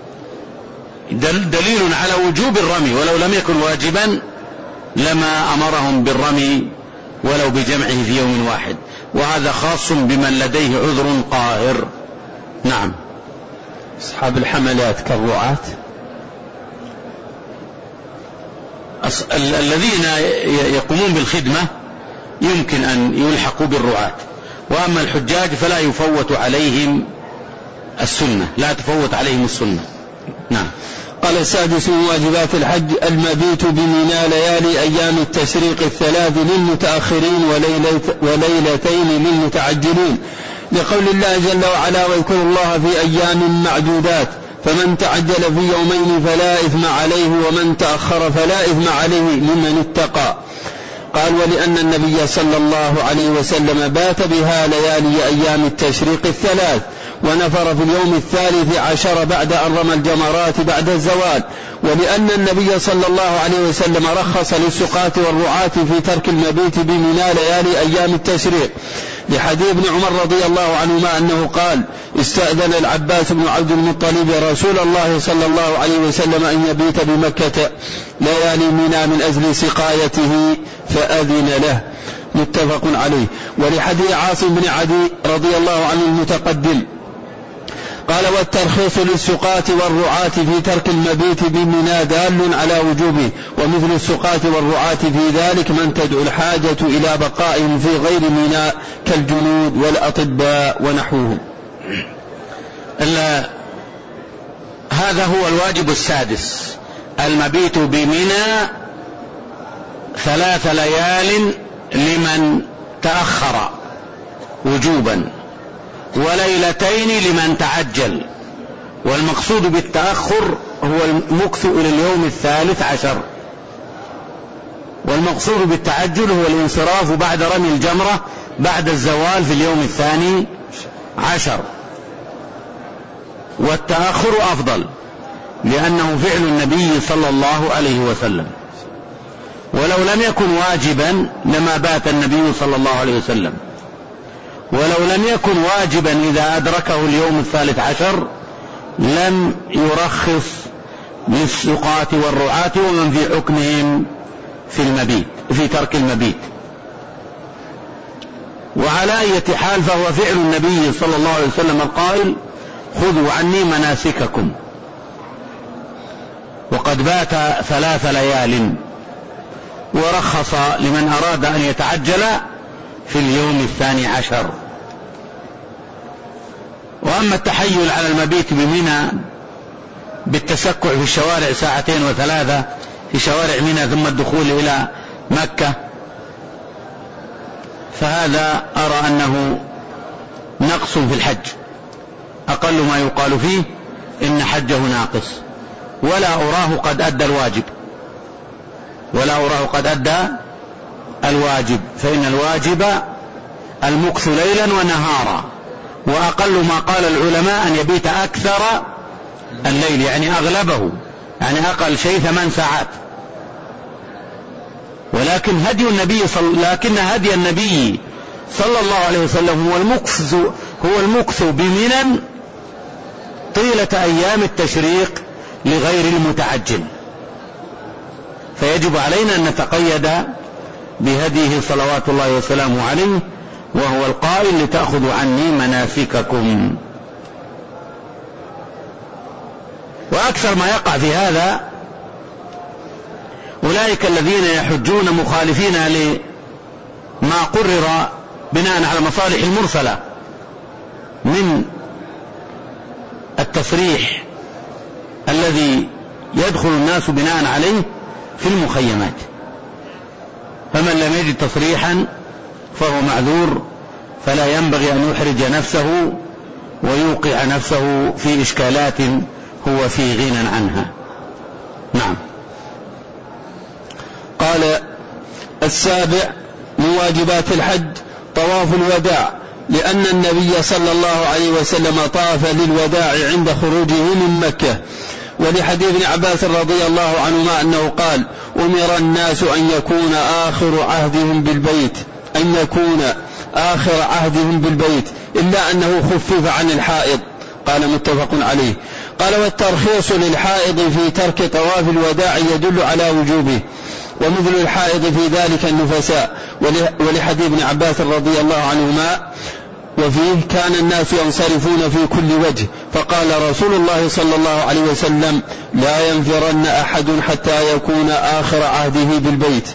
دليل على وجوب الرمي، ولو لم يكن واجبا لما أمرهم بالرمي ولو بجمعه في يوم واحد، وهذا خاص بمن لديه عذر قاهر. نعم. أصحاب الحملات كالرعاة الذين يقومون بالخدمة يمكن أن يلحقوا بالرعاة، وأما الحجاج فلا يفوت عليهم السنة، لا تفوت عليهم السنة. نعم. قال السادس من واجبات الحج المبيت بمنى ليالي أيام التشريق الثلاث للمتأخرين وليلتين للمتعجلين، لقول الله جل وعلا واذكروا الله في أيام معدودات، فمن تعجل في يومين فلا إثم عليه ومن تأخر فلا إثم عليه لمن اتقى. قال ولأن النبي صلى الله عليه وسلم بات بها ليالي أيام التشريق الثلاث، ونفر في اليوم الثالث عشر بعد أن رمى الجمرات بعد الزوال، ولأن النبي صلى الله عليه وسلم رخص للسقاة والرعاة في ترك المبيت بمنى ليالي أيام التشريق، لحديث ابن عمر رضي الله عنهما أنه قال استأذن العباس بن عبد المطلب رسول الله صلى الله عليه وسلم أن يبيت بمكة ليالي منى من أجل سقايته فأذن له، متفق عليه. ولحديث عاصم بن عدي رضي الله عنه المتقدم قال والترخيص للسقاة والرعاة في ترك المبيت بمنى دال على وجوبه، ومثل السقاة والرعاة في ذلك من تدعو الحاجة إلى بقائهم في غير منى كالجنود والأطباء ونحوهم. هذا هو الواجب السادس، المبيت بمنى ثلاث ليال لمن تأخر وجوبا، وليلتين لمن تعجل، والمقصود بالتأخر هو المكث إلى اليوم الثالث عشر، والمقصود بالتعجل هو الانصراف بعد رمي الجمرة بعد الزوال في اليوم الثاني عشر. والتأخر أفضل لأنه فعل النبي صلى الله عليه وسلم، ولو لم يكن واجبا لما بات النبي صلى الله عليه وسلم، ولو لم يكن واجبا إذا أدركه اليوم الثالث عشر لم يرخص للسقاة والرعاة ومن في حكمهم في المبيت في ترك المبيت. وعلى أي حال فهو فعل النبي صلى الله عليه وسلم القائل خذوا عني مناسككم، وقد بات ثلاث ليال، ورخص لمن أراد أن يتعجل في اليوم الثاني عشر. وأما التحيل على المبيت بمنى بالتسكع في الشوارع ساعتين وثلاثة في شوارع منى ثم الدخول إلى مكة، فهذا أرى أنه نقص في الحج، أقل ما يقال فيه إن حجه ناقص، ولا أراه قد أدى الواجب، ولا أراه قد أدى الواجب، فإن الواجب المكث ليلا ونهارا، وأقل ما قال العلماء أن يبيت أكثر الليل، يعني أغلبه، يعني أقل شيء ثمان ساعات. ولكن هدي النبي صل... لكن هدي النبي صلى الله عليه وسلم هو المكث هو المكث بمنى طيلة أيام التشريق لغير المتعجل، فيجب علينا أن نتقيد بهديه صلوات الله وسلامه عليه، وهو القائل لتأخذوا عني مناسككم. وأكثر ما يقع في هذا أولئك الذين يحجون مخالفين لما قرر بناء على المصالح المرسلة من التصريح الذي يدخل الناس بناء عليه في المخيمات، فمن لم يجد تصريحا فهو معذور، فلا ينبغي أن يحرج نفسه ويوقع نفسه في إشكالات هو في غنى عنها. نعم. قال السابع من من واجبات الحج طواف الوداع، لأن النبي صلى الله عليه وسلم طاف للوداع عند خروجه من مكة، ولحديث ابن عباس رضي الله عنهما أنه قال: أمر الناس أن يكون آخر عهدهم بالبيت أن يكون آخر عهدهم بالبيت إلا أنه خفف عن الحائض. قال متفق عليه. قال: والترخيص للحائض في ترك طواف الوداع يدل على وجوبه، ومثل الحائض في ذلك النفساء، ولحديث ابن عباس رضي الله عنهما: وفيه كان الناس ينصرفون في كل وجه، فقال رسول الله صلى الله عليه وسلم: لا ينفرن أحد حتى يكون آخر عهده بالبيت.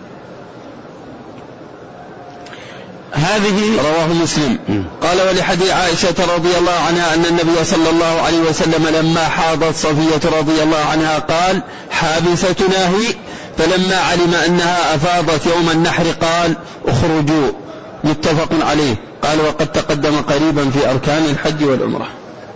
هذه رواه مسلم. قال: ولحديث عائشة رضي الله عنها أن النبي صلى الله عليه وسلم لما حاضت صفية رضي الله عنها قال: حابستنا هي، فلما علم أنها أفاضت يوم النحر قال: اخرجوا. متفق عليه. قال: وقد تقدم قريبا في أركان الحج والعمرة.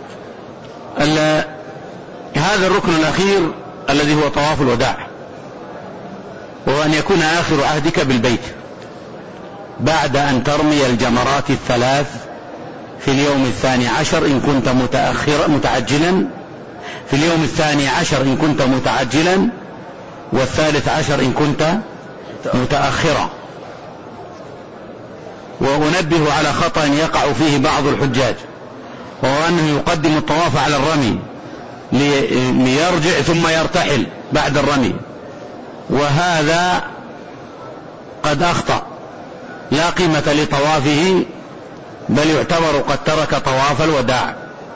هذا الركن الأخير الذي هو طواف الوداع، وهو أن يكون آخر عهدك بالبيت بعد أن ترمي الجمرات الثلاث في اليوم الثاني عشر إن كنت متأخرا متعجلا، في اليوم الثاني عشر إن كنت متعجلا، والثالث عشر إن كنت متأخرا. وأنبه على خطأ يقع فيه بعض الحجاج، وهو أنه يقدم الطواف على الرمي ليرجع ثم يرتحل بعد الرمي، وهذا قد أخطأ، لا قيمة لطوافه، بل يعتبر قد ترك طواف الوداع.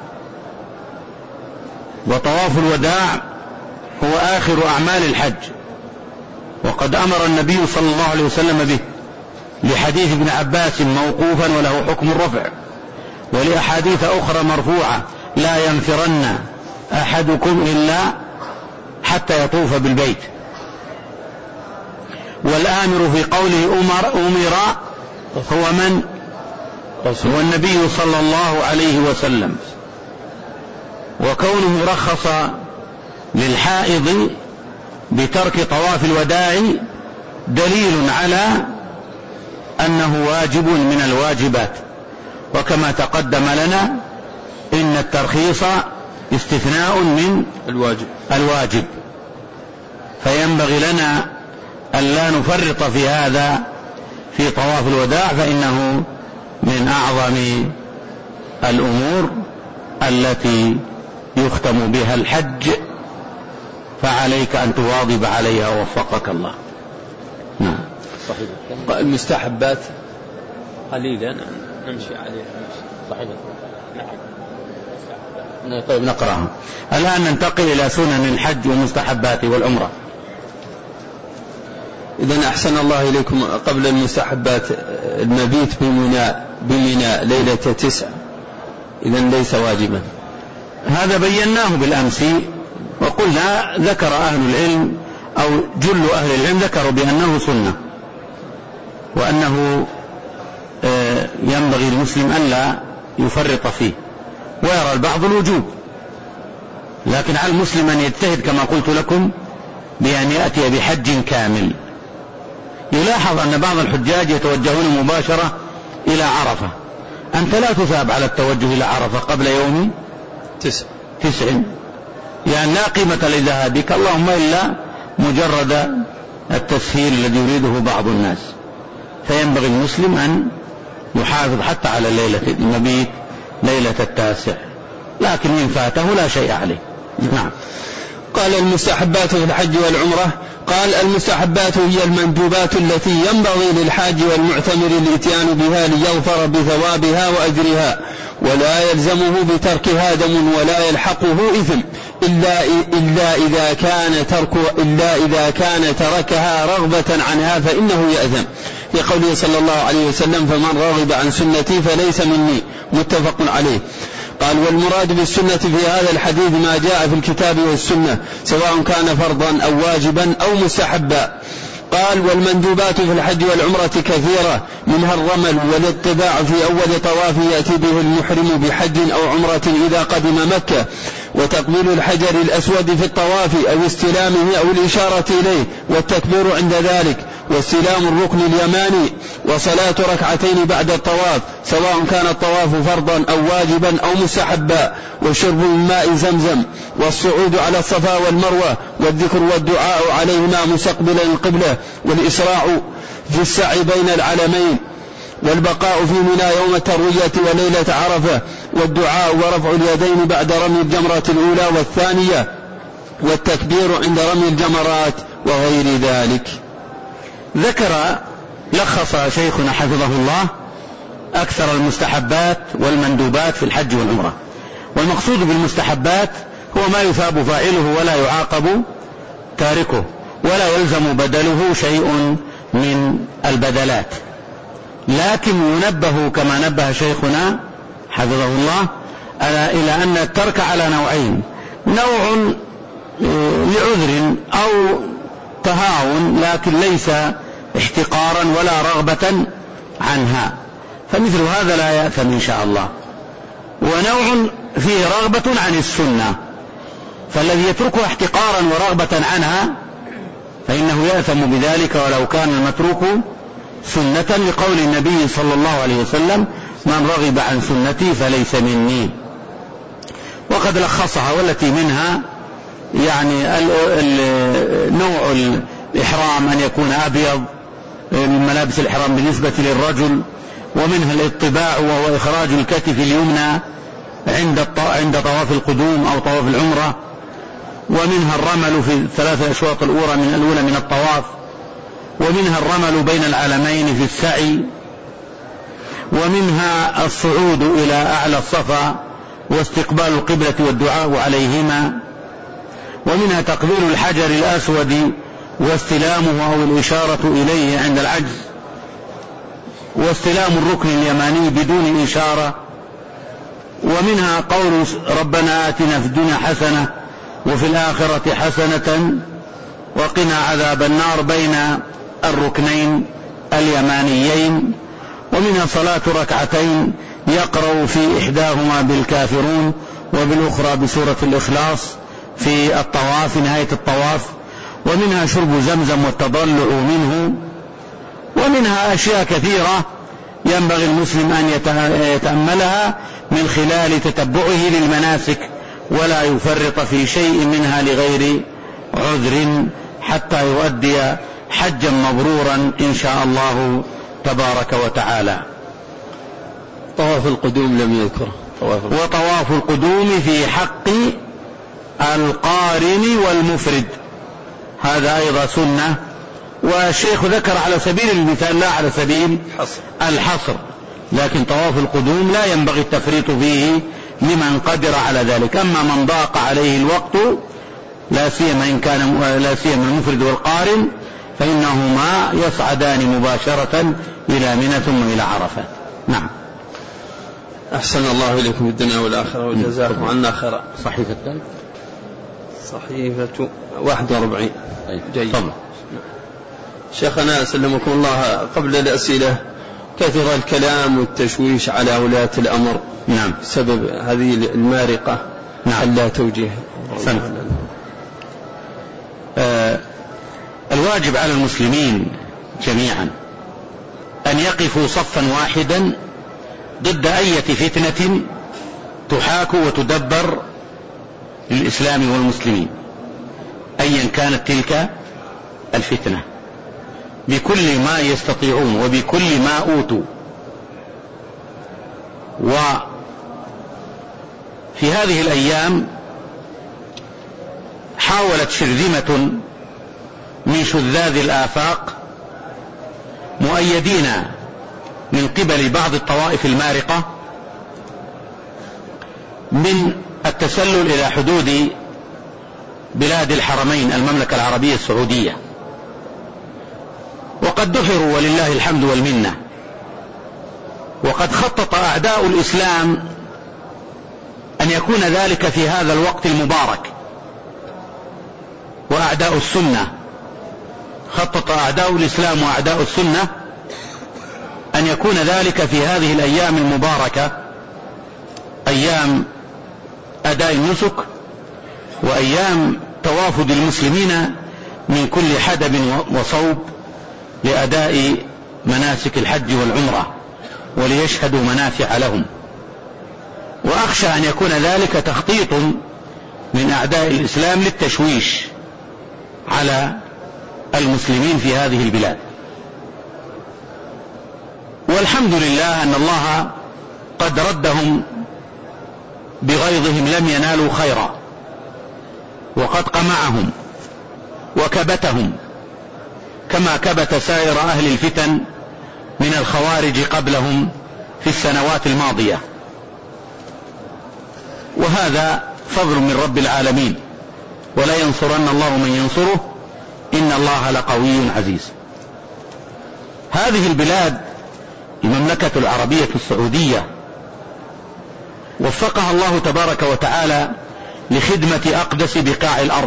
وطواف الوداع هو آخر أعمال الحج، وقد أمر النبي صلى الله عليه وسلم به، لحديث ابن عباس موقوفا وله حكم الرفع، ولأحاديث أخرى مرفوعة: لا ينفرن أحدكم إلا حتى يطوف بالبيت. والآمر في قوله أمر, أمر هو من؟ هو النبي صلى الله عليه وسلم. وكونه رخص للحائض بترك طواف الوداع دليل على أنه واجب من الواجبات، وكما تقدم لنا إن الترخيص استثناء من الواجب, الواجب، فينبغي لنا ألا نفرط في هذا في طواف الوداع، فإنه من أعظم الأمور التي يختم بها الحج، فعليك أن تواظب عليها ووفقك الله. نعم. صحيح. المستحبات قليلا نمشي عليها. صحيح. نعم. طيب نقرأها الآن. ننتقل إلى سنن الحج ومستحباته والعمرة. إذن أحسن الله إليكم، قبل المستحبات المبيت بمنى بمنى ليلة تسع، إذن ليس واجبا. هذا بيناه بالأمس، وقلنا ذكر أهل العلم أو جل أهل العلم ذكروا بأنه سنة، وأنه ينبغي المسلم أن لا يفرط فيه، ويرى البعض الوجوب، لكن على المسلم أن يجتهد كما قلت لكم بأن يأتي بحج كامل. يلاحظ أن بعض الحجاج يتوجهون مباشرة إلى عرفة، أنت لا تثاب على التوجه إلى عرفة قبل يوم تسع, تسع. يعني لا قيمة لذهابك، اللهم إلا مجرد التسهيل الذي يريده بعض الناس. فينبغي المسلم أن يحافظ حتى على ليلة المبيت ليلة التاسع، لكن من فاته لا شيء عليه. نعم. قال: المستحبات في الحج والعمرة. قال: المستحبات هي المندوبات التي ينبغي للحاج والمعتمر الاتيان بها ليغفر بثوابها وأجرها، ولا يلزمه بتركها دم ولا يلحقه إثم إلا, إلا, إذا كان ترك إلا إذا كان تركها رغبة عنها فإنه يأثم، في قوله صلى الله عليه وسلم: فمن رغب عن سنتي فليس مني. متفق عليه. قال: والمراد بالسنة في هذا الحديث ما جاء في الكتاب والسنة، سواء كان فرضا أو واجبا أو مستحبا. قال: والمندوبات في الحج والعمرة كثيرة، منها الرمل والاتباع في أول طواف يأتي به المحرم بحج أو عمرة إذا قدم مكة، وتقبيل الحجر الأسود في الطواف أو استلامه أو الإشارة إليه، والتكبير عند ذلك، واستلام الركن اليماني، وصلاة ركعتين بعد الطواف سواء كان الطواف فرضا أو واجبا أو مستحبا، وشرب من ماء زمزم، والصعود على الصفا والمروة، والذكر والدعاء عليهما مستقبلا القبلة، والإسراع في السعي بين العلمين، والبقاء في منى يوم التروية وليلة عرفة، والدعاء ورفع اليدين بعد رمي الجمرة الأولى والثانية، والتكبير عند رمي الجمرات وغير ذلك. ذكر لخص شيخنا حفظه الله أكثر المستحبات والمندوبات في الحج والعمرة. والمقصود بالمستحبات هو ما يثاب فاعله ولا يعاقب تاركه ولا يلزم بدله شيء من البدلات، لكن ينبه كما نبه شيخنا حفظه الله إلى أن الترك على نوعين: نوع لعذر أو تهاون لكن ليس احتقارا ولا رغبة عنها، فمثل هذا لا يأثم إن شاء الله. ونوع فيه رغبة عن السنة، فالذي يتركها احتقارا ورغبة عنها فإنه يأثم بذلك ولو كان المتروك سنة، لقول النبي صلى الله عليه وسلم: من رغب عن سنتي فليس مني. وقد لخصها، والتي منها يعني نوع الإحرام أن يكون أبيض من ملابس الإحرام بالنسبة للرجل، ومنها الاطباع وهو إخراج الكتف اليمنى عند عند طواف القدوم أو طواف العمرة، ومنها الرمل في الثلاثة أشواط الأولى من الأولى من الطواف، ومنها الرمل بين العلمين في السعي، ومنها الصعود إلى أعلى الصفا واستقبال القبلة والدعاء عليهما، ومنها تقبيل الحجر الأسود واستلامه أو الإشارة إليه عند العجز، واستلام الركن اليماني بدون إشارة، ومنها قول ربنا آتنا في الدنيا حسنة وفي الآخرة حسنة وقنا عذاب النار بين الركنين اليمانيين، ومنها صلاة ركعتين يقرأ في إحداهما بالكافرون وبالأخرى بسورة الإخلاص في الطواف في نهاية الطواف، ومنها شرب زمزم والتضلع منه، ومنها أشياء كثيرة ينبغي المسلم أن يتأملها من خلال تتبعه للمناسك ولا يفرط في شيء منها لغير عذر حتى يؤدي حجا مبرورا إن شاء الله تبارك وتعالى. طواف القدوم لم يذكر. وطواف القدوم في حق القارن والمفرد هذا أيضا سنة، والشيخ ذكر على سبيل المثال لا على سبيل الحصر، لكن طواف القدوم لا ينبغي التفريط فيه لمن قدر على ذلك. أما من ضاق عليه الوقت لا سيما إن كان لا سيما المفرد والقارن فإنهما يصعدان مباشرة إلى منى ثم إلى عرفات. نعم. أحسن الله إليكم الدنيا والآخرة وجزاكم عنا خيرا. صحيفة صحيفة واحد وأربعين. جيد. طبعا. شيخنا سلمكم الله، قبل الأسئلة كثر الكلام والتشويش على ولاة الأمر. نعم. سبب هذه المارقة. نعم. لا توجيه. آه الواجب على المسلمين جميعا أن يقفوا صفا واحدا ضد أي فتنة تحاك وتدبر للإسلام والمسلمين أيا كانت تلك الفتنة، بكل ما يستطيعون وبكل ما أوتوا. وفي هذه الأيام حاولت شرذمة من شذاذ الآفاق مؤيدين من قبل بعض الطوائف المارقة من التسلل إلى حدود بلاد الحرمين المملكة العربية السعودية، وقد دحروا ولله الحمد والمنة. وقد خطط أعداء الإسلام أن يكون ذلك في هذا الوقت المبارك، وأعداء السنة خطط أعداء الإسلام وأعداء السنة أن يكون ذلك في هذه الأيام المباركة، أيام أداء النسك وأيام توافد المسلمين من كل حدب وصوب لأداء مناسك الحج والعمرة وليشهدوا منافع لهم، وأخشى أن يكون ذلك تخطيط من أعداء الإسلام للتشويش على المسلمين في هذه البلاد. والحمد لله أن الله قد ردهم بغيظهم لم ينالوا خيرا، وقد قمعهم وكبتهم كما كبت سائر أهل الفتن من الخوارج قبلهم في السنوات الماضية، وهذا فضل من رب العالمين، ولا ينصرن الله من ينصره إن الله لقوي عزيز. هذه البلاد المملكة العربية السعودية وفقها الله تبارك وتعالى لخدمة أقدس بقاع الأرض،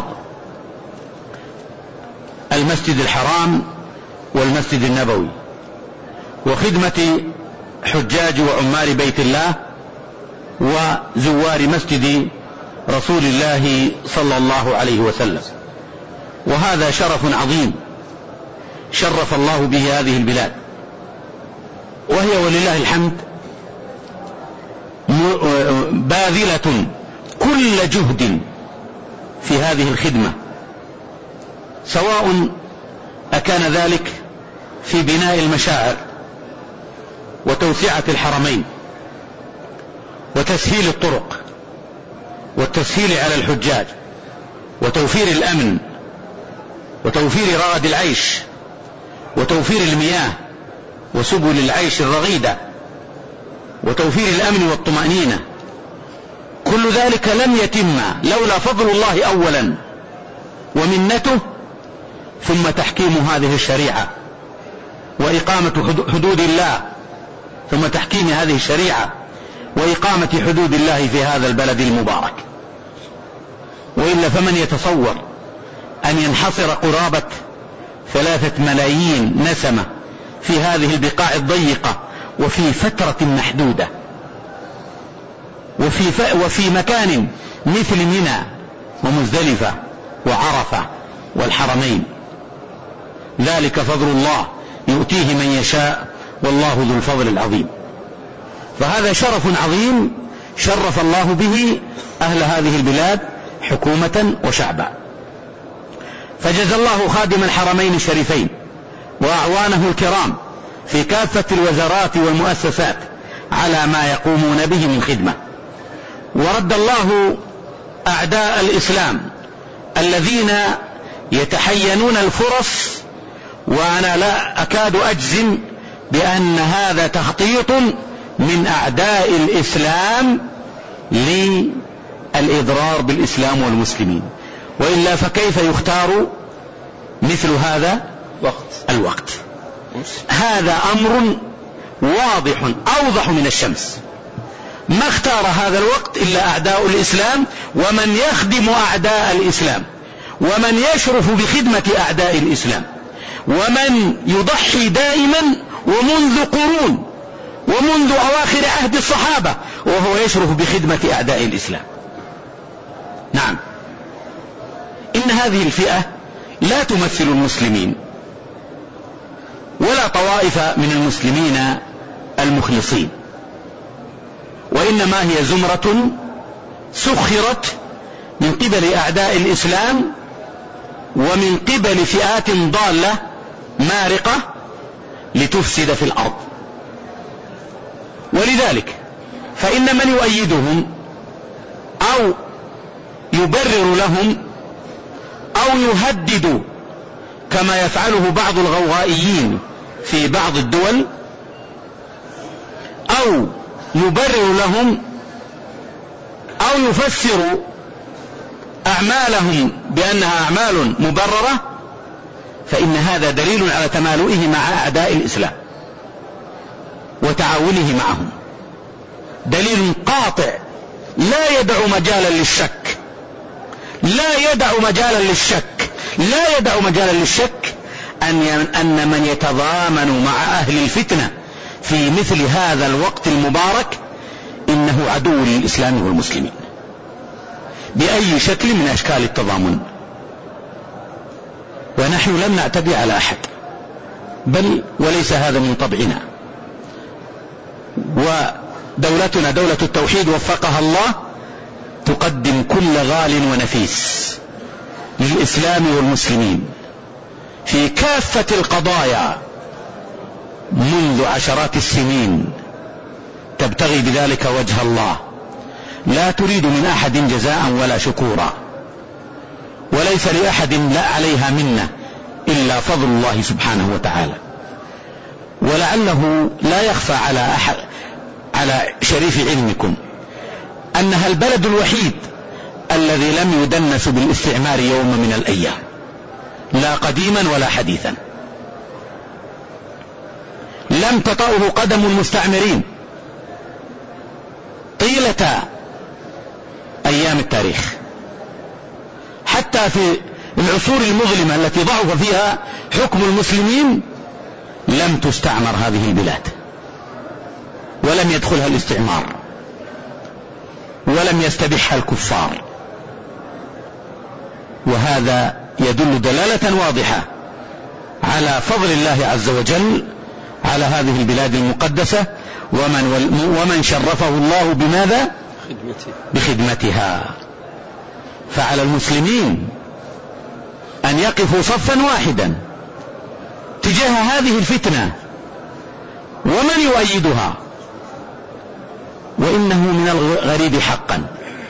المسجد الحرام والمسجد النبوي، وخدمة حجاج وعمال بيت الله وزوار مسجد رسول الله صلى الله عليه وسلم. وهذا شرف عظيم شرف الله به هذه البلاد، وهي ولله الحمد باذلة كل جهد في هذه الخدمة، سواء أكان ذلك في بناء المشاعر وتوسعة الحرمين وتسهيل الطرق والتسهيل على الحجاج وتوفير الأمن وتوفير رغد العيش وتوفير المياه وسبل العيش الرغيدة وتوفير الأمن والطمأنينة. كل ذلك لم يتم لولا فضل الله أولا ومنته، ثم تحكيم هذه الشريعة وإقامة حدود الله، ثم تحكيم هذه الشريعة وإقامة حدود الله في هذا البلد المبارك. وإلا فمن يتصور أن ينحصر قرابة ثلاثة ملايين نسمة في هذه البقاع الضيقة وفي فترة محدودة وفي, ف... وفي مكان مثل منى ومزدلفة وعرفة والحرمين، ذلك فضل الله يؤتيه من يشاء والله ذو الفضل العظيم. فهذا شرف عظيم شرف الله به أهل هذه البلاد حكومة وشعبا. فجزى الله خادم الحرمين الشريفين وأعوانه الكرام في كافة الوزارات والمؤسسات على ما يقومون به من خدمة. ورد الله أعداء الإسلام الذين يتحينون الفرص، وأنا لا أكاد أجزم بأن هذا تخطيط من أعداء الإسلام للإضرار بالإسلام والمسلمين، وإلا فكيف يختار مثل هذا الوقت؟ هذا أمر واضح أوضح من الشمس. ما اختار هذا الوقت إلا أعداء الإسلام ومن يخدم أعداء الإسلام ومن يشرف بخدمة أعداء الإسلام ومن يضحي دائما ومنذ قرون ومنذ أواخر عهد الصحابة وهو يشرف بخدمة أعداء الإسلام. نعم، إن هذه الفئة لا تمثل المسلمين ولا طوائف من المسلمين المخلصين، وإنما هي زمرة سخرت من قبل أعداء الإسلام ومن قبل فئات ضالة مارقة لتفسد في الأرض. ولذلك فإن من يؤيدهم أو يبرر لهم أو يهدد كما يفعله بعض الغوغائيين في بعض الدول، أو يبرر لهم أو يفسر أعمالهم بأنها أعمال مبررة، فإن هذا دليل على تمالؤه مع أعداء الإسلام وتعاونه معهم، دليل قاطع لا يدع مجالا للشك لا يدع مجالا للشك لا يدع مجالا للشك أن أن من يتضامن مع أهل الفتنة في مثل هذا الوقت المبارك إنه عدو للإسلام والمسلمين بأي شكل من أشكال التضامن. ونحن لم نعتدي على أحد، بل وليس هذا من طبعنا. ودولتنا دولة التوحيد وفقها الله تقدم كل غال ونفيس للإسلام والمسلمين في كافة القضايا منذ عشرات السنين، تبتغي بذلك وجه الله، لا تريد من أحد جزاء ولا شكورا، وليس لأحد لا عليها منة إلا فضل الله سبحانه وتعالى. ولعله لا يخفى على أحد على شريف علمكم أنها البلد الوحيد الذي لم يدنس بالاستعمار يوم من الأيام، لا قديما ولا حديثا. لم تطأه قدم المستعمرين طيلة أيام التاريخ، حتى في العصور المظلمة التي ضعف فيها حكم المسلمين لم تستعمر هذه البلاد، ولم يدخلها الاستعمار، ولم يستبحها الكفار. وهذا يدل دلالة واضحة على فضل الله عز وجل على هذه البلاد المقدسة، ومن, ومن شرفه الله بماذا؟ بخدمتها. فعلى المسلمين أن يقفوا صفا واحدا تجاه هذه الفتنة ومن يؤيدها. وإنه من الغريب حقا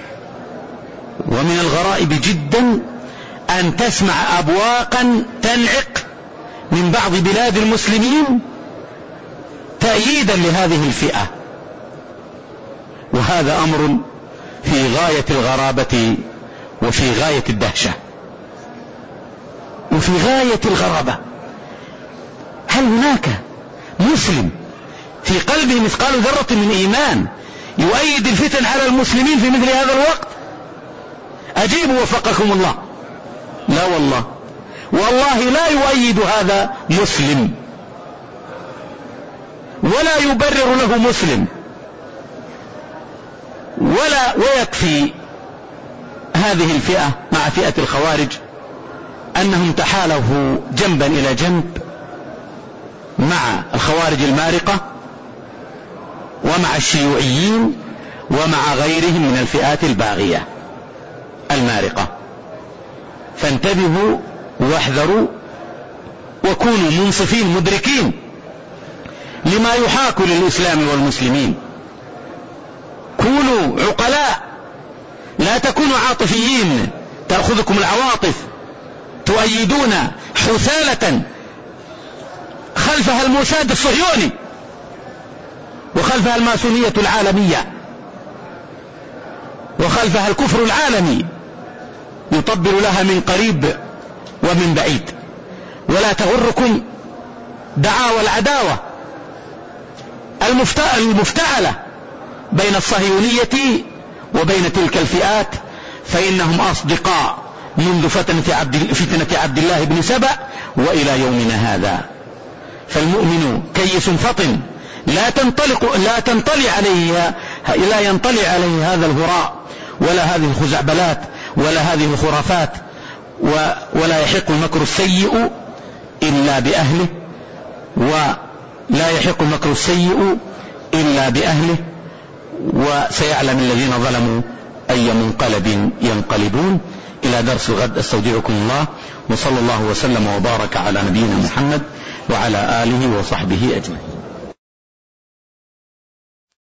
ومن الغرائب جدا أن تسمع أبواقا تنعق من بعض بلاد المسلمين تأييدا لهذه الفئة، وهذا أمر في غاية الغرابة وفي غاية الدهشة وفي غاية الغرابة. هل هناك مسلم في قلبه مثقال ذرة من إيمان يؤيد الفتن على المسلمين في مثل هذا الوقت؟ أجيبوا وفقكم الله. لا والله، والله لا يؤيد هذا مسلم، ولا يبرر له مسلم، ولا ويكفي هذه الفئة مع فئة الخوارج أنهم تحالفوا جنبا إلى جنب مع الخوارج المارقة ومع الشيوعيين ومع غيرهم من الفئات الباغية المارقة. فانتبهوا واحذروا وكونوا منصفين مدركين لما يحاك للإسلام والمسلمين. كونوا عقلاء، لا تكونوا عاطفيين تأخذكم العواطف تؤيدون حثالة خلفها الموساد الصهيوني وخلفها الماسونية العالمية وخلفها الكفر العالمي يطبل لها من قريب ومن بعيد. ولا تغركم دعاوى العداوة المفتعلة بين الصهيونية وبين تلك الفئات، فإنهم أصدقاء منذ فتنة عبد, فتنة عبد الله بن سبأ وإلى يومنا هذا. فالمؤمن كيس فطن لا تنطلق لا تنطلع عليه لا ينطلع عليه هذا الهراء ولا هذه الخزعبلات ولا هذه الخرافات، ولا يحق المكر السيء إلا بأهله، ولا يحق المكر السيء إلا بأهله، وسيعلم الذين ظلموا أي منقلب ينقلبون. إلى درس الغد، استودعكم الله، وصلى الله وسلم وبارك على نبينا محمد وعلى آله وصحبه أجمعين.